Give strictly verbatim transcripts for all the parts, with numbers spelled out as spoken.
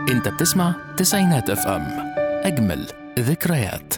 انت بتسمع تسعينات اف ام، اجمل ذكريات.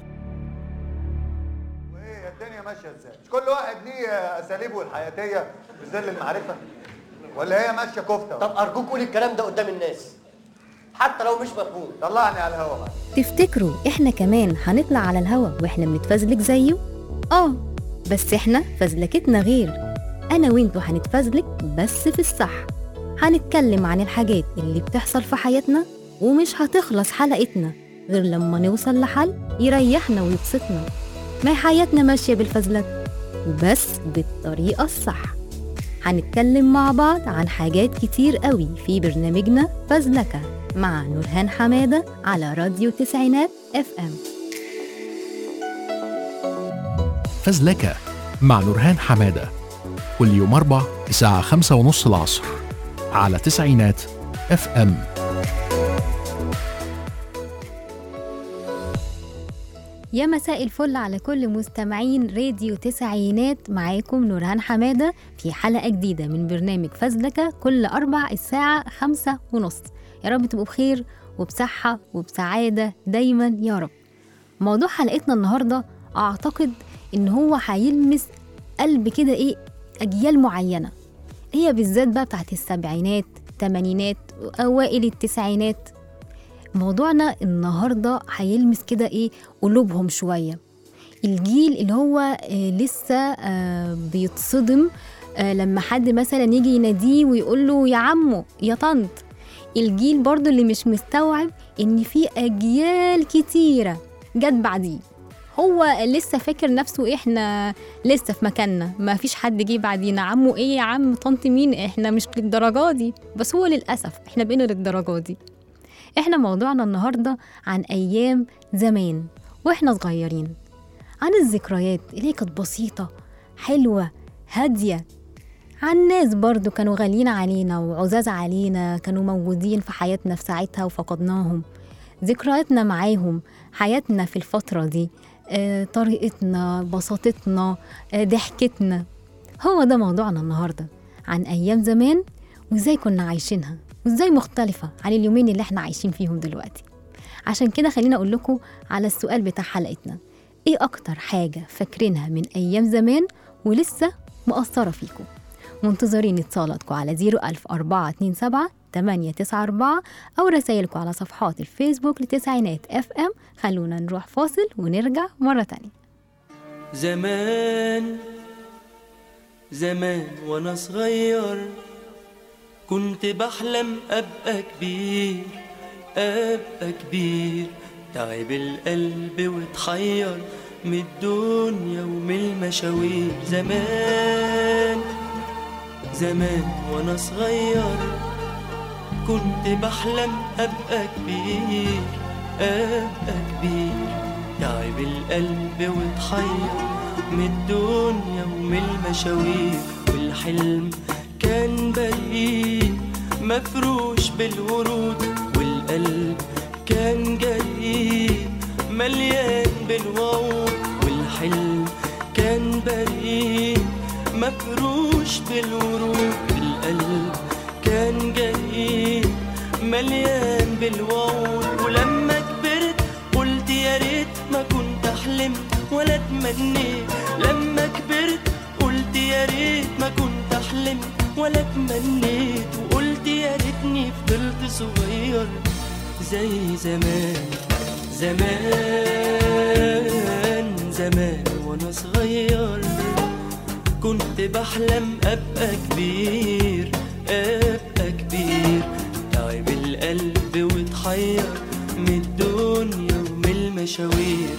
وايه الدنيا ماشيه ازاي؟ مش كل واحد ليه اساليبه الحياتيه في ظل المعرفه، ولا هي ماشيه كفته؟ طب ارجوك قول الكلام ده قدام الناس حتى لو مش مفهوم. طلعني على الهوا بقى. تفتكروا احنا كمان هنطلع على الهوا واحنا بنتفزلك زيه؟ اه بس احنا فزلكتنا غير. انا وانتوا هنتفزلك بس في الصح. هنتكلم عن الحاجات اللي بتحصل في حياتنا، ومش هتخلص حلقتنا غير لما نوصل لحل يريحنا ويبسطنا. ما حياتنا ماشية بالفزلك بس بالطريقة الصح. هنتكلم مع بعض عن حاجات كتير قوي في برنامجنا فزلكة مع نورهان حمادة على راديو تسعينات اف ام. فزلكة مع نورهان حمادة كل يوم أربع الساعة خمسة ونص العصر على تسعينات اف ام. يا مساء الفل على كل مستمعين راديو تسعينات، معاكم نورهان حمادة في حلقة جديدة من برنامج فزلكة كل أربع الساعة خمسة ونص. يا رب تبقوا بخير وبصحة وبسعادة دايما يا رب. موضوع حلقتنا النهاردة أعتقد إن هو هيلمس قلب كده إيه أجيال معينة، هي بالذات بقى بتاعت السبعينات الثمانينات أوائل التسعينات. موضوعنا النهاردة هيلمس كده إيه قلوبهم شوية. الجيل اللي هو آه لسه آه بيتصدم آه لما حد مثلا يجي يناديه ويقول له يا عمو يا طنط. الجيل برضو اللي مش مستوعب إن في أجيال كتيرة جت بعديه، هو لسه فاكر نفسه إحنا لسه في مكاننا، ما فيش حد جه بعدينا. عمو إيه يا عم طنط مين، إحنا مش للدرجة دي. بس هو للأسف إحنا بقينا للدرجة دي. إحنا موضوعنا النهاردة عن أيام زمان وإحنا صغيرين، عن الذكريات اللي كانت بسيطة حلوة هادية، عن ناس برضو كانوا غاليين علينا وعزاز علينا، كانوا موجودين في حياتنا في ساعتها وفقدناهم. ذكرياتنا معاهم، حياتنا في الفترة دي، آه، طريقتنا، بساطتنا، آه، ضحكتنا. هو ده موضوعنا النهاردة، عن أيام زمان وإزاي كنا عايشينها وإزاي مختلفة عن اليومين اللي احنا عايشين فيهم دلوقتي. عشان كده خلينا أقول لكم على السؤال بتاع حلقتنا، إيه أكتر حاجة فاكرينها من أيام زمان ولسه مؤثرة فيكم؟ منتظرين اتصالاتكم على زيرو ألف أربعة اتنين سبعة تمانية تسعة أربعة أو رسائلكم على صفحات الفيسبوك لتسعينات اف ام. خلونا نروح فاصل ونرجع مرة تانية. زمان زمان وانا صغير كنت بحلم ابقى كبير، ابقى كبير. تعب القلب واتحير من الدنيا ومن المشاوير. زمان زمان وانا صغير كنت بحلم ابقى كبير، ابقى كبير. تعب القلب واتحير من الدنيا ومن المشاوير. والحلم كان بريء مفروش بالورود، والقلب كان جريء مليان بالوعود. والحلم كان بريء مفروش بالورود، والقلب كان جريء مليان بالوعود. ولما كبرت قلت يا ريت ما كنت حلمت ولا اتمنيت. لما كبرت قلت يا ريت ما كنت حلمت ولا اتمنيت. وقلت يا ريتني فضلت صغير زي زمان. زمان زمان وانا صغير كنت بحلم ابقى كبير، ابقى كبير. تعب القلب واتحير من الدنيا ومن المشاوير.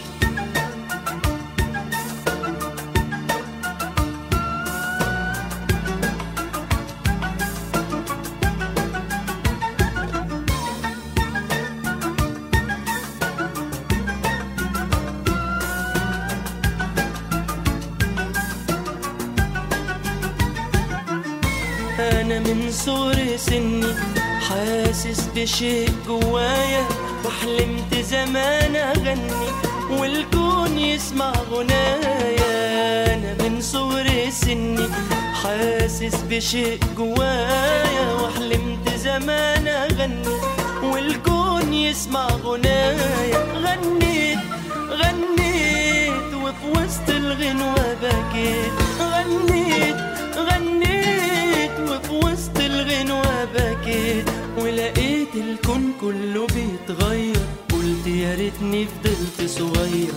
أنا من صغر سني حاسس بشيء جوايا، وحلمت زمان أغني والكون يسمع غنايا. أنا من صغر سني حاسس بشيء جوايا، وحلمت زمان أغني والكون يسمع غنايا. غنيت غنيت وفي وسط الغنوة بكيت. غنيت غنيت وفي وسط الغنوة بكيت. ولقيت الكون كله بيتغير. قلت يا ريتني فضلت صغير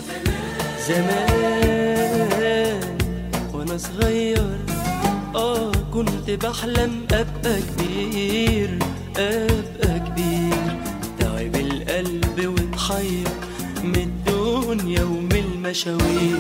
زمان وانا صغير. اه كنت بحلم ابقى كبير ابقى كبير. تعب القلب واتحير من الدنيا ومن المشاوير.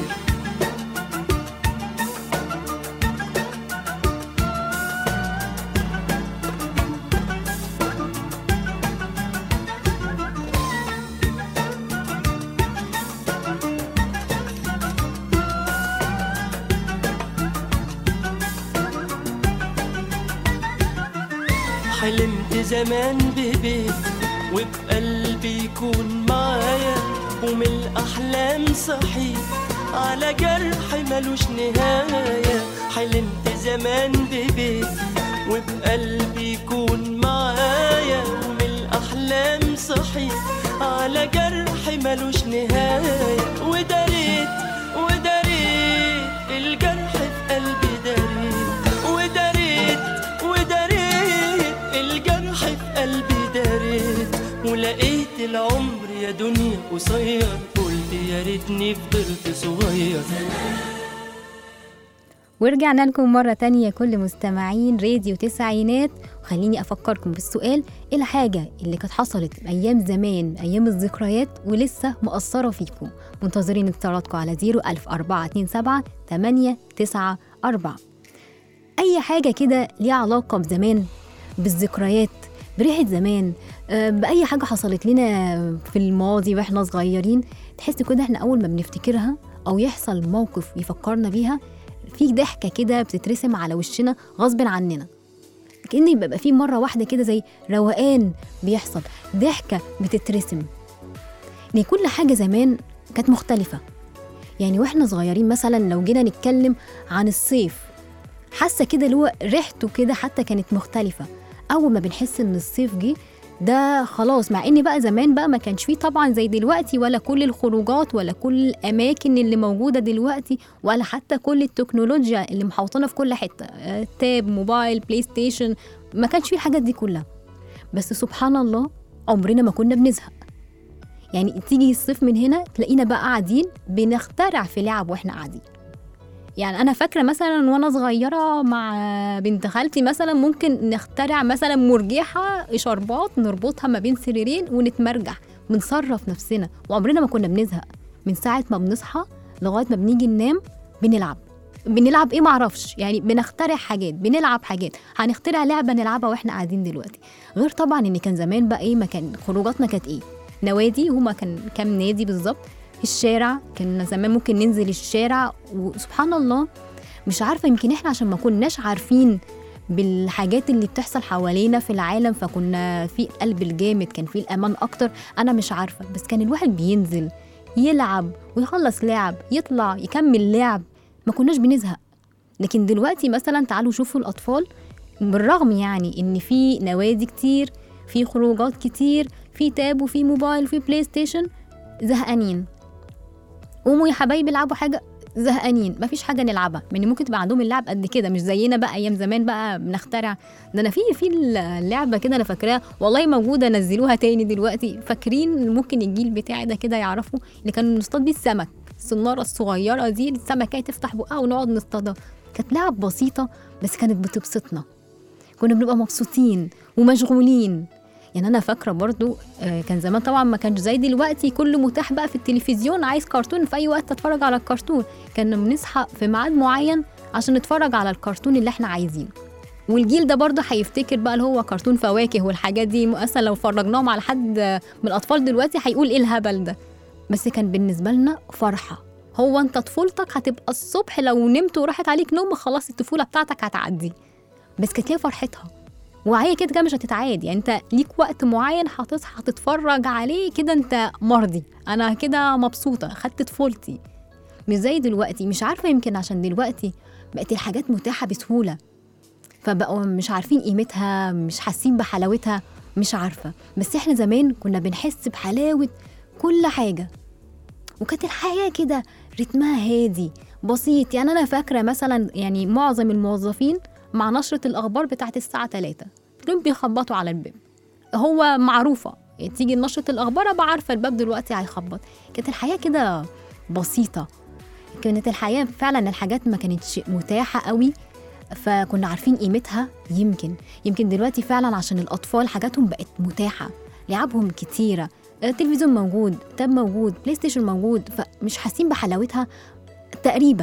حلمت زمان ببيت وبقلبي يكون معايا. ومن الأحلام صحيت على جرح ملوش نهاية. حلمت زمان ببيت وبقلبي يكون معايا. ومن الأحلام صحيت على جرح ملوش نهاية. وداريت وداريت الجرح في قلبي داريت. وداريت وداريت الجرح في قلبي داريت. ولقيت العمر يا دنيا قصير. قلت يا ريتني فضلت صغير. ورجعنا لكم مرة تانية كل مستمعين راديو تسعينات. وخليني أفكركم بالسؤال: إيه الحاجة اللي كانت حصلت أيام زمان أيام الذكريات ولسه مؤثرة فيكم؟ منتظرين اتصالاتكم على زيرو ألف أربعة اتنين سبعة تمانية تسعة أربعة. أي حاجة كده ليها علاقة بزمان، بالذكريات، بريحة زمان، بأي حاجة حصلت لنا في الماضي وإحنا صغيرين. تحس كده إحنا أول ما بنفتكرها أو يحصل موقف يفكرنا بيها في ضحكة كده بتترسم على وشنا غصب عننا. كأن يبقى في مرة واحدة كده زي روقان بيحصل، ضحكة بتترسم. إن كل حاجة زمان كانت مختلفة. يعني وإحنا صغيرين مثلا لو جينا نتكلم عن الصيف، حاسة كده اللي هو ريحته كده حتى كانت مختلفة. أول ما بنحس إن الصيف جه ده خلاص، مع إن بقى زمان بقى ما كانش فيه طبعا زي دلوقتي ولا كل الخروجات ولا كل الأماكن اللي موجودة دلوقتي ولا حتى كل التكنولوجيا اللي محوطنا في كل حتة، تاب، موبايل، بلاي ستيشن، ما كانش فيه الحاجات دي كلها. بس سبحان الله عمرنا ما كنا بنزهق. يعني تيجي الصيف من هنا تلاقينا بقى قاعدين بنخترع في لعب وإحنا قاعدين. يعني أنا فاكرة مثلا وأنا صغيرة مع بنت خالتي مثلا ممكن نخترع مثلا مرجحة شربات نربطها ما بين سريرين ونتمرجح، بنصرف نفسنا وعمرنا ما كنا بنزهق. من ساعة ما بنصحى لغاية ما بنيجي ننام بنلعب. بنلعب إيه معرفش، يعني بنخترع حاجات، بنلعب حاجات. هنخترع لعبة نلعبها وإحنا قاعدين دلوقتي. غير طبعا إن كان زمان بقى إيه، ما كان خروجاتنا كانت إيه، نوادي، هما كان كام نادي بالظبط. الشارع كان زمان ممكن ننزل الشارع، وسبحان الله مش عارفة يمكن احنا عشان ما كناش عارفين بالحاجات اللي بتحصل حوالينا في العالم، فكنا في قلب الجامد، كان في الأمان أكتر. أنا مش عارفة، بس كان الواحد بينزل يلعب ويخلص لعب يطلع يكمل لعب، ما كناش بنزهق. لكن دلوقتي مثلا تعالوا شوفوا الأطفال، بالرغم يعني إن في نوادي كتير، في خروجات كتير، في تاب وفي موبايل وفي بلاي ستيشن، زهقانين. قوموا يا حبايبي العبوا حاجة، زهقانين، مفيش حاجة نلعبها. يعني ممكن تبقى عندهم اللعب قد كده، مش زينا بقى أيام زمان بقى بنخترع. ده أنا في في اللعبة كده أنا فاكراها والله موجودة، نزلوها تاني دلوقتي. فاكرين ممكن الجيل بتاعي ده كده يعرفوا اللي كانوا نصطاد بيه السمك، الصنارة الصغيرة دي السمكة تفتح بقها ونقعد نصطادها. كانت لعب بسيطة بس كانت بتبسطنا، كنا بنبقى مبسوطين ومشغولين. يعني أنا فاكرة برضو كان زمان طبعا ما كانش زي دلوقتي كله متاح بقى في التلفزيون، عايز كرتون في أي وقت تتفرج على الكرتون. كنا بنصحى في ميعاد معين عشان نتفرج على الكرتون اللي احنا عايزينه. والجيل ده برضو هيفتكر بقى اللي هو كرتون فواكه والحاجات دي، أصلا لو فرجناهم على حد من الأطفال دلوقتي هيقول إيه الهبل ده. بس كان بالنسبة لنا فرحة. هو أنت طفولتك هتبقى الصبح لو نمت وراحت عليك نوم خلاص الطفولة بتاعتك هتعدي، بس كانت ليها فرحتها. وهي كده كده مش هتتعاد. يعني انت ليك وقت معين هتصحى تتفرج عليه كده انت مرضي، انا كده مبسوطه خدت طفولتي. مش زي دلوقتي، مش عارفه يمكن عشان دلوقتي بقت الحاجات متاحه بسهوله، فبقوا مش عارفين قيمتها، مش حاسين بحلاوتها. مش عارفة، بس احنا زمان كنا بنحس بحلاوة كل حاجة، وكانت الحياة كده رتمها هادي بسيط. يعني أنا فاكرة مثلا يعني معظم الموظفين مع نشرة الأخبار بتاعت الساعة ثلاثة دول بيخبطوا على الباب، هو معروفة يعني تيجي نشرة الأخبار أبقى عارفة الباب دلوقتي هيخبط. كانت الحياة كده بسيطة، كانت الحياة فعلا الحاجات ما كانتش متاحة قوي، فكنا عارفين قيمتها. يمكن يمكن دلوقتي فعلا عشان الأطفال حاجاتهم بقت متاحة، لعبهم كتيرة، التلفزيون موجود، تاب موجود، بلاي ستيشن موجود، فمش حاسين بحلاوتها تقريبا.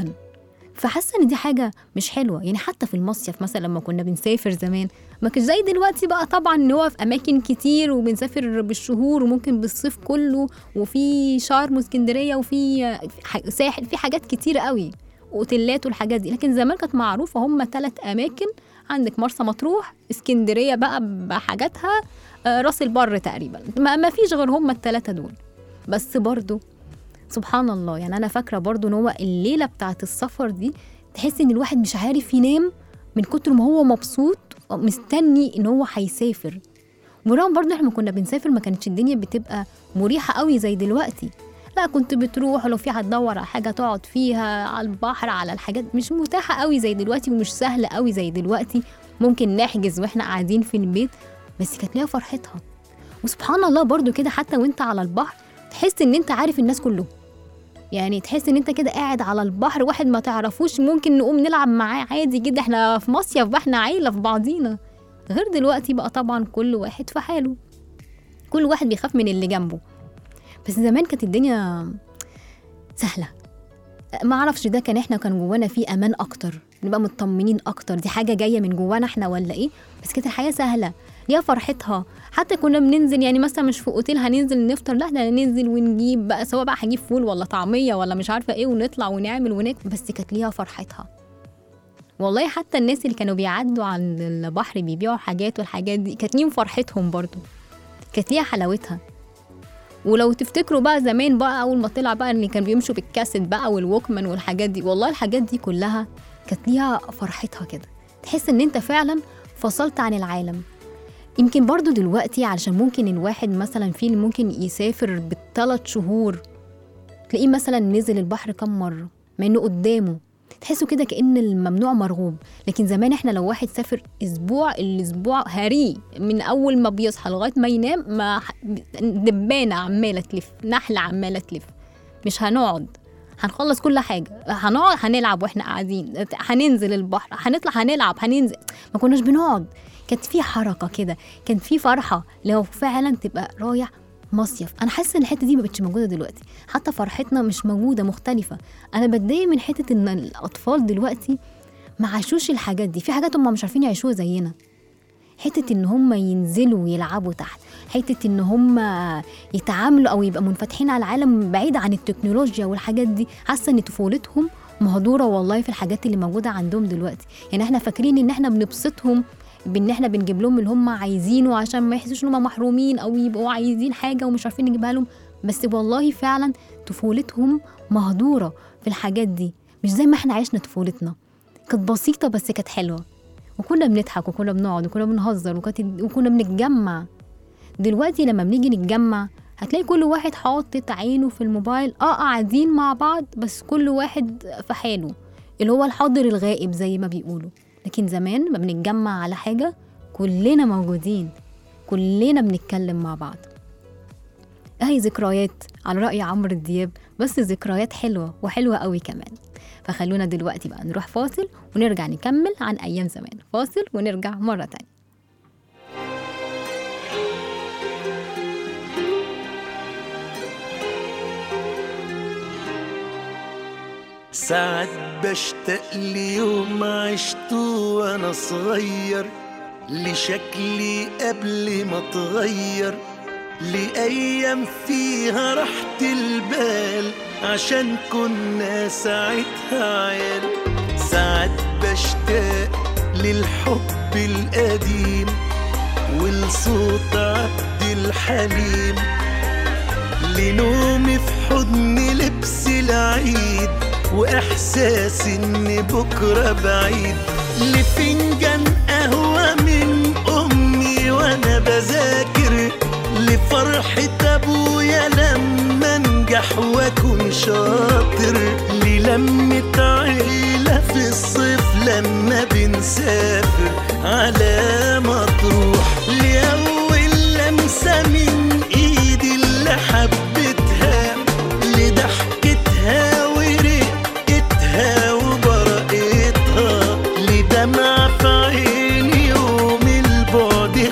فحاسه ان دي حاجه مش حلوه. يعني حتى في المصيف مثلا لما كنا بنسافر زمان ما كانش زي دلوقتي بقى طبعا، ان هو في اماكن كتير وبنسافر بالشهور وممكن بالصيف كله، وفي شرم واسكندريه وفي ساحل، في حاجات كتيره قوي واوتيلات والحاجات دي. لكن زمان كانت معروفه هم ثلاث اماكن، عندك مرسى مطروح، اسكندريه بقى بحاجاتها، راس البر تقريبا، ما فيش غير هم الثلاثه دول بس. برضو سبحان الله، يعني أنا فاكرة برضو إن هو الليلة بتاعت السفر دي تحس إن الواحد مش عارف ينام من كتر ما هو مبسوط مستني إن هو هيسافر. ورغم برضو إحنا كنا بنسافر ما كانتش الدنيا بتبقى مريحة قوي زي دلوقتي، لا كنت بتروح ولو في هتدور على حاجة تقعد فيها على البحر، على الحاجات مش متاحة قوي زي دلوقتي ومش سهلة قوي زي دلوقتي. ممكن نحجز وإحنا قاعدين في البيت، بس كانت ليها فرحتها. وسبحان الله برضو كده حتى وإنت على البحر تحس إن أنت عارف الناس كله، يعني تحس ان انت كده قاعد على البحر، واحد ما تعرفوش ممكن نقوم نلعب معاه عادي جدا، احنا في مصيف بقى، احنا عيلة في بعضينا. غير دلوقتي بقى طبعا كل واحد في حاله، كل واحد بيخاف من اللي جنبه. بس زمان كانت الدنيا سهلة، ما اعرفش ده كان احنا كان جوانا فيه امان اكتر، نبقى مطمنين اكتر، دي حاجة جاية من جوانا احنا ولا ايه؟ بس كانت الحياة سهلة ليها فرحتها. حتى كنا بننزل يعني مثلا مش في اوتيل هننزل نفطر، لا احنا ننزل ونجيب بقى سواء بقى هنجيب فول ولا طعمية ولا مش عارفة ايه، ونطلع ونعمل وناكل، بس كانت ليها فرحتها. والله حتى الناس اللي كانوا بيعدوا عن البحر بيبيعوا حاجات والحاجات دي كانت ليهم فرحتهم برضو، كانت ليها حلاوتها. ولو تفتكروا بقى زمان بقى اول ما طلع بقى اللي كان بيمشوا بالكاسيت بقى والووكمان والحاجات دي، والله الحاجات دي كلها كانت ليها فرحتها كده، تحس ان انت فعلا فصلت عن العالم. يمكن برضو دلوقتي علشان ممكن الواحد مثلا فيه ممكن يسافر بالثلاث شهور تلاقيه مثلا نزل البحر كم مرة ما انه قدامه، تحسوا كده كأن الممنوع مرغوب. لكن زمان احنا لو واحد سافر اسبوع، الاسبوع هري من اول ما بيصحى لغاية ما ينام، ما دبانة عمالة تلف، نحلة عمالة تلف، مش هنقعد، هنخلص كل حاجة، هنقعد هنلعب واحنا قاعدين، هننزل البحر، هنطلع هنلعب هننزل، ما كناش بنقعد. كانت في حركة كده، كان في فرحة لو فعلا تبقى رايح مصيف. أنا حاسة إن الحتة دي ما بقتش موجودة دلوقتي، حتى فرحتنا مش موجودة، مختلفة. أنا بتضايق من حتة إن الأطفال دلوقتي ما عاشوش الحاجات دي، في حاجات هم مش عارفين يعيشوها زينا، حتة إن هم ينزلوا ويلعبوا تحت، حتة إن هم يتعاملوا أو يبقى منفتحين على العالم بعيد عن التكنولوجيا والحاجات دي. حاسة إن طفولتهم مهدورة والله في الحاجات اللي موجودة عندهم دلوقتي. يعني إحنا فاكرين إن إحنا بنبسطهم بان احنا بنجيب لهم اللي هم عايزينه عشان ما يحسوش ان هم محرومين او يبقوا عايزين حاجه ومش عارفين نجيبها لهم، بس والله فعلا طفولتهم مهدوره في الحاجات دي، مش زي ما احنا عشنا طفولتنا، كانت بسيطه بس كانت حلوه، وكنا بنضحك وكنا بنقعد وكنا بنهزر وكنا بنتجمع. دلوقتي لما بنيجي نتجمع هتلاقي كل واحد حاطط عينه في الموبايل، اه قاعدين مع بعض بس كل واحد في حاله، اللي هو الحاضر الغائب زي ما بيقولوا. لكن زمان ما بنتجمع على حاجة كلنا موجودين، كلنا بنتكلم مع بعض. اهي ذكريات على رأي عمرو دياب، بس ذكريات حلوة وحلوة قوي كمان. فخلونا دلوقتي بقى نروح فاصل ونرجع نكمل عن أيام زمان. فاصل ونرجع مرة تانية. ساعات بشتاق ليوم عشته وانا صغير، لشكلي قبل ما اتغير، لأيام فيها راحة البال عشان كنا ساعتها عيال. ساعات بشتاق للحب القديم ولصوت عبد الحليم، لنومي في حضن لبس العيد وإحساس إن بكرة بعيد، لفنجان قهوة من أمي وأنا بذاكر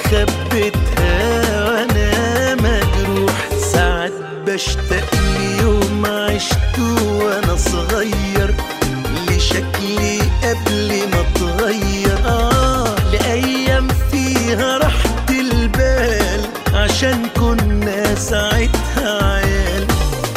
خبيتها وانا مجروح. ساعات بشتاق ليوم عشته وانا صغير، لشكلي قبل ما اتغير. آه لأيام فيها راحة البال، عشان كنا ساعتها عيال.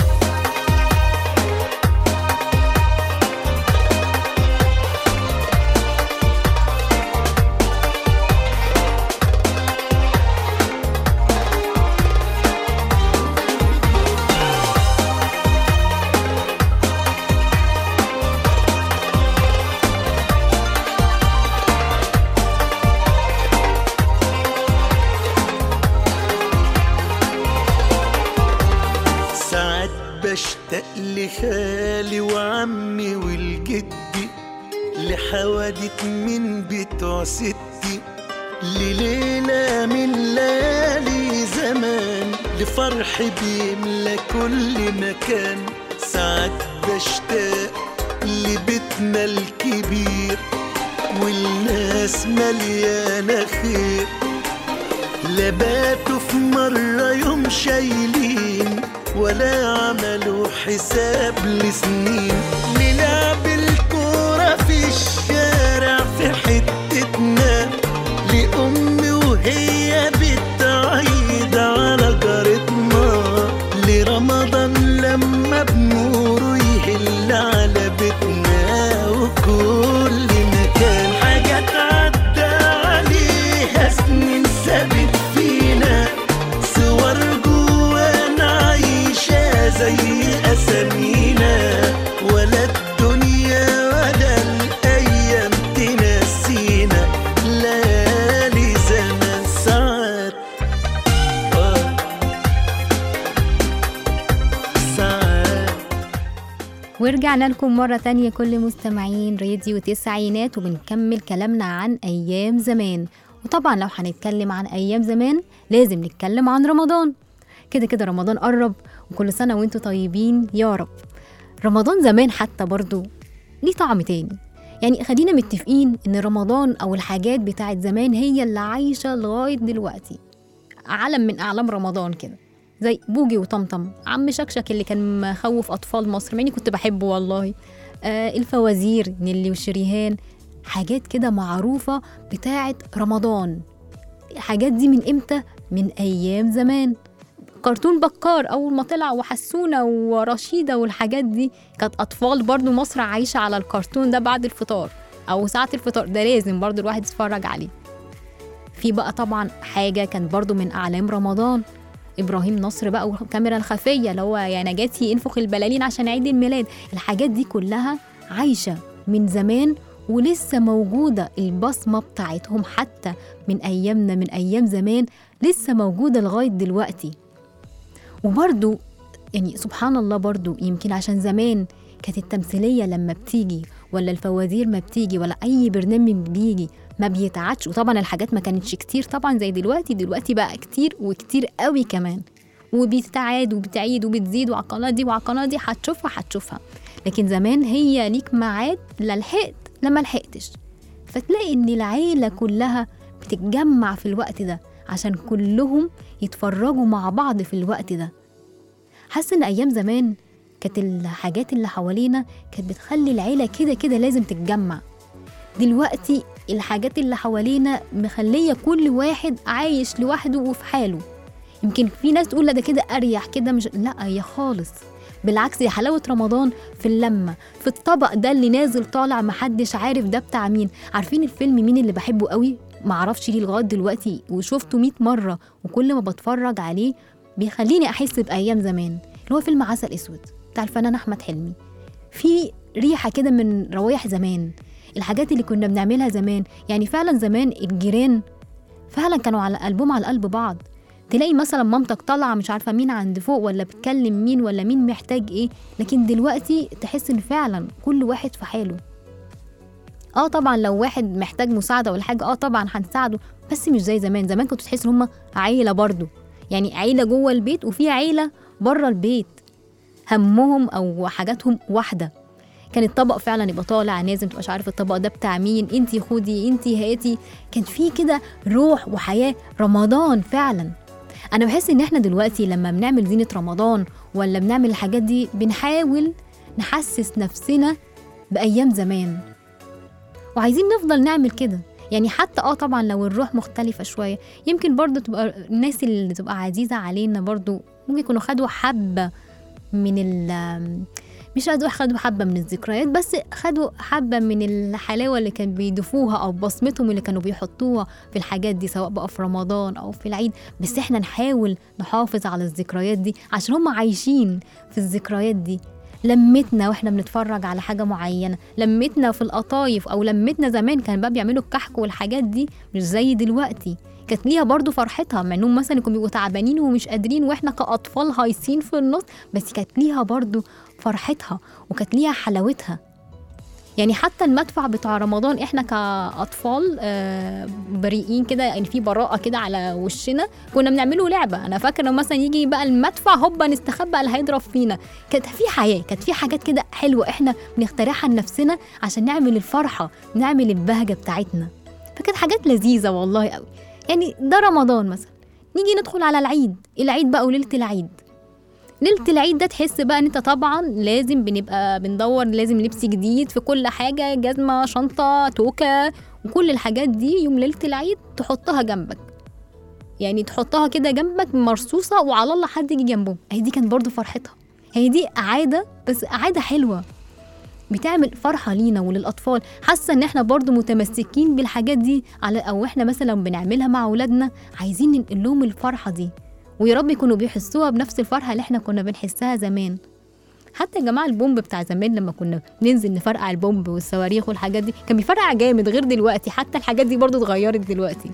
بشتاق لخالي وعمي والجدي، لحوادث من بتوع ستي، لليلة من ليالي زمان، لفرح بيملى كل مكان. ساعات بشتاق لبيتنا الكبير والناس مليانة خير، لباتوا في مرة يوم شايلين ولا عملوا حساب لسنين. نلعب الكورة في الشارع في حتتنا، لأمي وهي بتعيد على جارتنا، لرمضان لما بنوره يهل على بيتنا وكل مكان. حاجات عدى عليها سنين ثابت فينا، صور جوانا عايشة زي أسامينا، ولا الدنيا ولا الأيام تنسينا. ليالي زمان ساعات آه ساعات. ورجعنا لكم مرة تانية كل مستمعين راديو تسعينات، وبنكمل كلامنا عن أيام زمان. وطبعا لو هنتكلم عن أيام زمان لازم نتكلم عن رمضان. كده كده رمضان قرب، وكل سنة وانتوا طيبين يا رب. رمضان زمان حتى برضو ليه طعم تاني. يعني خلينا متفقين ان رمضان او الحاجات بتاعت زمان هي اللي عايشة لغاية دلوقتي، علم من اعلام رمضان كده، زي بوجي وطمطم، عم شكشك اللي كان مخوف اطفال مصر، معني كنت بحبه والله. آه الفوازير نيلي وشريهان، حاجات كده معروفة بتاعت رمضان. الحاجات دي من امتى؟ من ايام زمان. كرتون بكار اول ما طلع، وحسونة ورشيدة والحاجات دي، كانت اطفال برضو مصر عايشة على الكرتون ده بعد الفطار او ساعة الفطار، ده لازم برضو الواحد يتفرج عليه. في بقى طبعا حاجة كان برضو من اعلام رمضان، ابراهيم نصر بقى والكاميرا الخفية اللي هو يا نجاتي انفخ البلالين عشان عيد الميلاد. الحاجات دي كلها عايشة من زمان ولسه موجودة، البصمة بتاعتهم حتى من ايامنا من ايام زمان لسه موجودة لغاية دلوقتي. وبرضو يعني سبحان الله، برضو يمكن عشان زمان كانت التمثيلية لما بتيجي ولا الفوازير ما بتيجي ولا أي برنامج بيجي ما بيتعادش. وطبعا الحاجات ما كانتش كتير طبعا زي دلوقتي، دلوقتي بقى كتير وكتير قوي كمان، وبتتعاد وبتعيد وبتزيد، وعلى القناة دي وعلى القناة دي هتشوفها هتشوفها. لكن زمان هي ليك ميعاد، لا لحقت لما لحقتش، فتلاقي ان العيلة كلها بتتجمع في الوقت ده عشان كلهم يتفرجوا مع بعض في الوقت ده. حاسة ان ايام زمان كانت الحاجات اللي حوالينا كانت بتخلي العيلة كده كده لازم تتجمع. دلوقتي الحاجات اللي حوالينا مخلية كل واحد عايش لوحده وفي حاله. يمكن في ناس تقول لا ده كده اريح كده، مش لا يا خالص، بالعكس يا حلاوة رمضان في اللمة، في الطبق ده اللي نازل طالع محدش عارف ده بتاع مين. عارفين الفيلم مين اللي بحبه قوي؟ معرفش ليه لغاية دلوقتي، وشوفته مئة مرة، وكل ما بتفرج عليه بيخليني أحس بأيام زمان، اللي هو فيلم عسل أسود بتاع الفنان أحمد حلمي. في ريحة كده من روايح زمان، الحاجات اللي كنا بنعملها زمان. يعني فعلا زمان الجيران فعلا كانوا على قلبهم على قلب بعض. تلاقي مثلا مامتك طالعة مش عارفة مين عند فوق، ولا بتكلم مين، ولا مين محتاج ايه. لكن دلوقتي تحس ان فعلا كل واحد في حاله. اه طبعا لو واحد محتاج مساعدة ولا حاجة اه طبعا هنساعده، بس مش زي زمان. زمان كنت تحس ان هم عيلة برضو، يعني عيلة جوه البيت وفي عيلة بره البيت، همهم او حاجاتهم واحدة. كان الطبق فعلا يبقى طالع نازل، متبقاش عارف الطبق ده بتاع مين، انتي خدي انتي هاتي. كان في كده روح وحياة رمضان فعلا. انا بحس ان احنا دلوقتي لما بنعمل زينة رمضان ولا بنعمل الحاجات دي بنحاول نحسس نفسنا بأيام زمان، وعايزين نفضل نعمل كده. يعني حتى اه طبعا لو الروح مختلفة شوية، يمكن برضو تبقى الناس اللي تبقى عزيزة علينا برضو ممكن يكونوا خدوا حبة من ال مش خدوا خدوا حبة من الذكريات، بس خدوا حبة من الحلاوة اللي كانوا بيضيفوها أو بصمتهم اللي كانوا بيحطوها في الحاجات دي، سواء بقى في رمضان أو في العيد. بس احنا نحاول نحافظ على الذكريات دي عشان هم عايشين في الذكريات دي. لمتنا واحنا بنتفرج على حاجة معينة، لمتنا في القطايف، أو لمتنا زمان كان بقى بيعملوا الكحك والحاجات دي مش زي دلوقتي، كانت ليها برضو فرحتها، مع انهم مثلا يكونوا بيبقوا تعبانين ومش قادرين واحنا كأطفال هايصين في النص، بس كانت ليها برضو فرحتها وكانت ليها حلاوتها. يعني حتى المدفع بتاع رمضان احنا كأطفال آه بريئين كده، يعني في براءة كده على وشنا، كنا بنعمله لعبة. انا فاكرة مثلا يجي بقى المدفع هوبا نستخبى اللي هيضرب فينا. كانت في حياة، كانت في حاجات كده حلوة احنا بنخترعها لنفسنا عشان نعمل الفرحة، نعمل البهجة بتاعتنا. فكانت حاجات لذيذة والله قوي. يعني ده رمضان مثلا. نيجي ندخل على العيد، العيد بقى وليلة العيد. ليلة العيد ده تحس بقى ان انت طبعا لازم بنبقى بندور، لازم لبس جديد في كل حاجة، جزمة شنطة توكة وكل الحاجات دي يوم ليلة العيد تحطها جنبك، يعني تحطها كده جنبك مرصوصة وعلى الله حد يجي جنبهم. هي دي كانت برضو فرحتها، هي دي عادة، بس عادة حلوة بتعمل فرحة لينا وللأطفال. حاسة ان احنا برضو متمسكين بالحاجات دي، على او احنا مثلا بنعملها مع أولادنا عايزين ننقل لهم الفرحة دي، ويا رب يكونوا بيحسوها بنفس الفرحة اللي احنا كنا بنحسها زمان. حتى يا جماعة البومب بتاع زمان لما كنا ننزل نفرقع البومب والصواريخ والحاجات دي كان بيفرقع جامد، غير دلوقتي. حتى الحاجات دي برضو اتغيرت دلوقتي.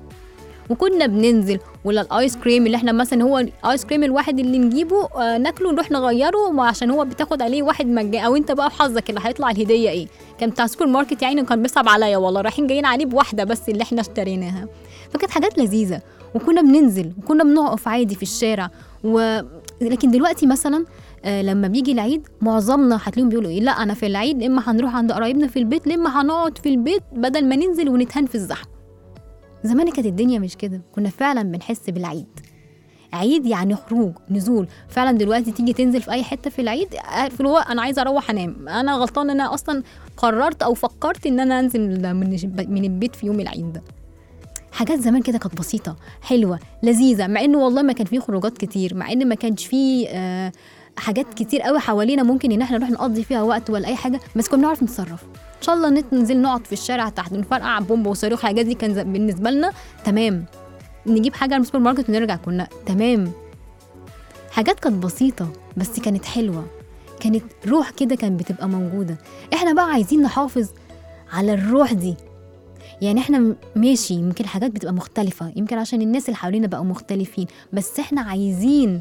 وكنا بننزل ولا الايس كريم اللي احنا مثلا هو الايس كريم الواحد اللي نجيبه آه ناكله نروح نغيره عشان هو بتاخد عليه واحد مجاني، او انت بقى حظك اللي هيطلع الهديه ايه. كان بتاع سوبر ماركت يعني كان بيصعب عليا والله، رايحين جايين عليه بواحده بس اللي احنا اشتريناها. فكانت حاجات لذيذه، وكنا بننزل وكنا بنقف عادي في الشارع و... لكن دلوقتي مثلا آه لما بيجي العيد معظمنا هتلاقيهم بيقولوا ايه، لا انا في العيد اما هنروح عند قرايبنا في البيت، اما هنقعد في البيت بدل ما ننزل ونتهان في الزحمه. زمان كانت الدنيا مش كده، كنا فعلا بنحس بالعيد. عيد يعني خروج نزول فعلا. دلوقتي تيجي تنزل في اي حته في العيد في الوقت انا عايزه اروح انام، انا غلطان ان انا اصلا قررت او فكرت ان انا انزل من البيت في يوم العيد ده. حاجات زمان كده كانت بسيطه حلوه لذيذه، مع انه والله ما كان فيه خروجات كتير، مع ان ما كانش فيه آه حاجات كتير قوي حوالينا ممكن ان احنا نروح نقضي فيها وقت ولا اي حاجه، بس كنا بنعرف نتصرف. ان شاء الله ننزل نقعد في الشارع تحت نفرقع بومب وصاروخ، الحاجات دي كان بالنسبه لنا تمام. نجيب حاجه من السوبر ماركت ونرجع كنا تمام. حاجات كانت بسيطه بس كانت حلوه، كانت روح كده كانت بتبقى موجوده. احنا بقى عايزين نحافظ على الروح دي. يعني احنا ماشي يمكن الحاجات بتبقى مختلفه، يمكن عشان الناس اللي حوالينا بقوا مختلفين، بس احنا عايزين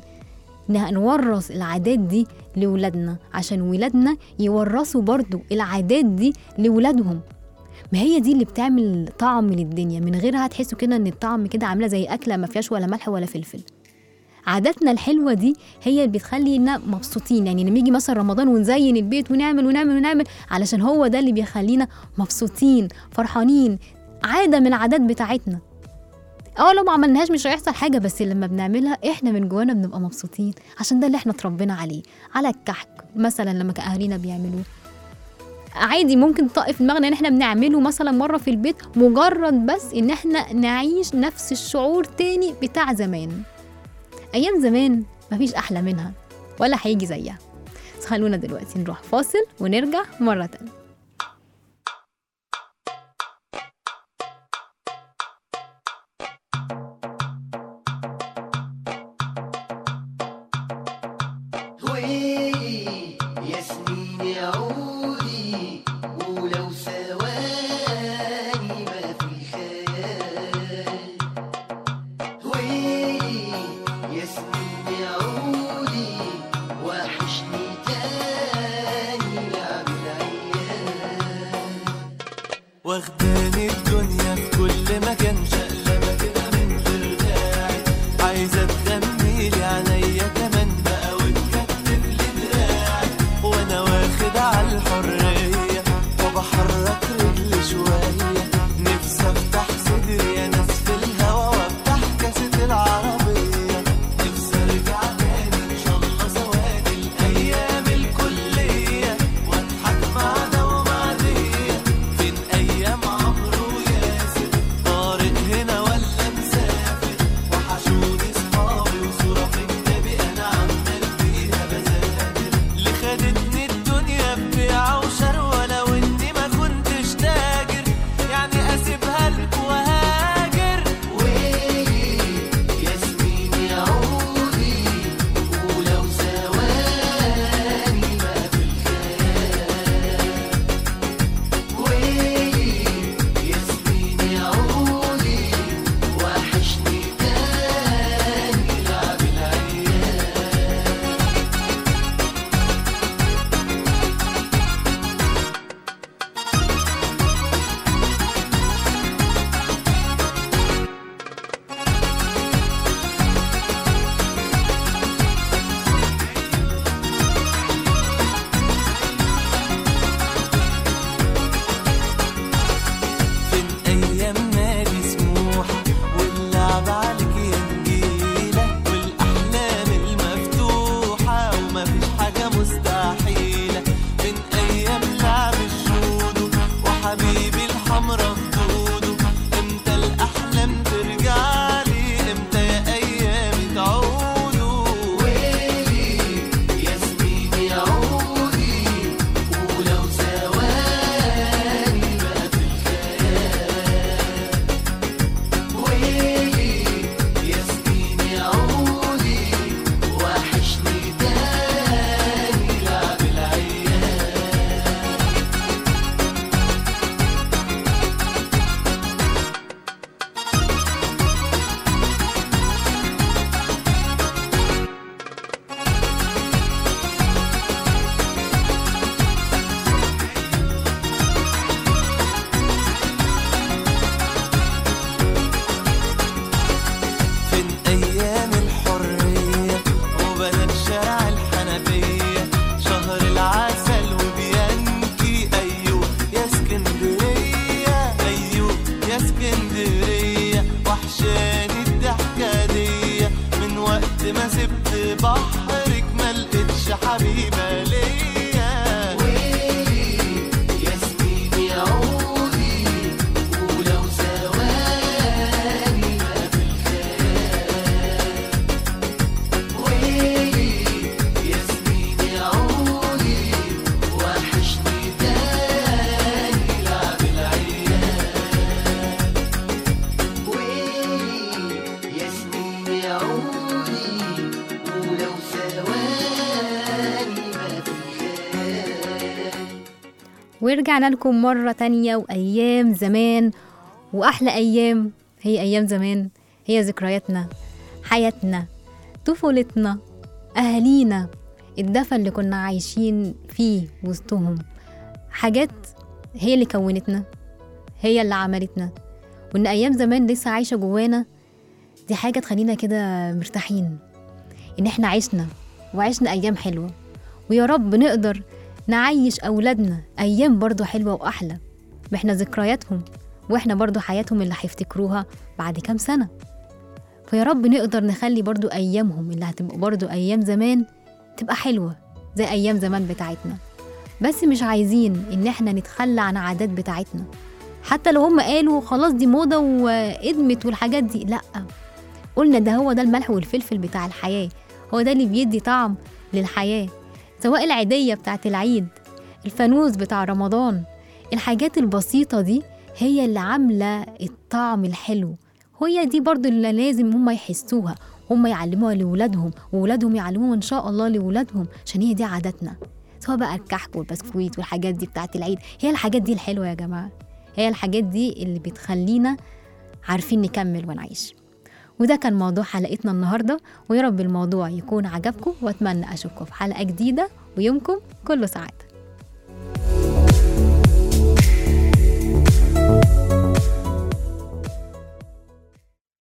نورث العادات دي لولادنا عشان ولادنا يورثوا برضو العادات دي لولادهم. ما هي دي اللي بتعمل طعم للدنيا، من غيرها هتحسوا كده ان الطعم كده عامله زي اكله ما فيهاش ولا ملح ولا فلفل. عاداتنا الحلوه دي هي اللي بتخلينا مبسوطين. يعني لما يجي مثلا رمضان ونزين البيت ونعمل ونعمل ونعمل علشان هو ده اللي بيخلينا مبسوطين فرحانين، عاده من العادات بتاعتنا. اه لو ما عملناهاش مش هيحصل حاجه، بس لما بنعملها احنا من جوانا بنبقى مبسوطين، عشان ده اللي احنا اتربينا عليه. على الكحك مثلا لما كان اهالينا بيعملوه عادي، ممكن طاقف دماغنا ان احنا بنعمله مثلا مره في البيت، مجرد بس ان احنا نعيش نفس الشعور تاني بتاع زمان. ايام زمان مفيش احلى منها ولا هيجي زيها. خلونا دلوقتي نروح فاصل ونرجع مره تانية. ورجعنا لكم مرة تانية. وأيام زمان وأحلى أيام هي أيام زمان، هي ذكرياتنا، حياتنا، طفولتنا، أهالينا، الدفى اللي كنا عايشين فيه وسطهم. حاجات هي اللي كونتنا، هي اللي عملتنا. وإن أيام زمان لسه عايشة جوانا، دي حاجة تخلينا كده مرتاحين إن إحنا عشنا وعشنا أيام حلوة. ويا رب نقدر نعيش أولادنا أيام برضو حلوة وأحلى، إحنا ذكرياتهم وإحنا برضو حياتهم اللي هيفتكروها بعد كام سنة. فيا رب نقدر نخلي برضو أيامهم اللي هتبقى برضو أيام زمان تبقى حلوة زي أيام زمان بتاعتنا. بس مش عايزين إن إحنا نتخلى عن عادات بتاعتنا، حتى لو هم قالوا خلاص دي موضة وإدمت والحاجات دي، لأ، قلنا ده هو ده الملح والفلفل بتاع الحياة، هو ده اللي بيدي طعم للحياة. سواء العيدية بتاعت العيد، الفانوس بتاع رمضان، الحاجات البسيطة دي هي اللي عاملة الطعم الحلو. هي دي برضو اللي لازم هم يحسوها، هم يعلموها لولادهم، وولادهم يعلموها إن شاء الله لولادهم، عشان هي دي عاداتنا. سواء بقى الكحك والبسكويت والحاجات دي بتاعت العيد، هي الحاجات دي الحلوة يا جماعة، هي الحاجات دي اللي بتخلينا عارفين نكمل ونعيش. وده كان موضوع حلقتنا النهاردة، ويا رب الموضوع يكون عجبكم، واتمنى أشوفكم في حلقة جديدة ويومكم كله سعادة.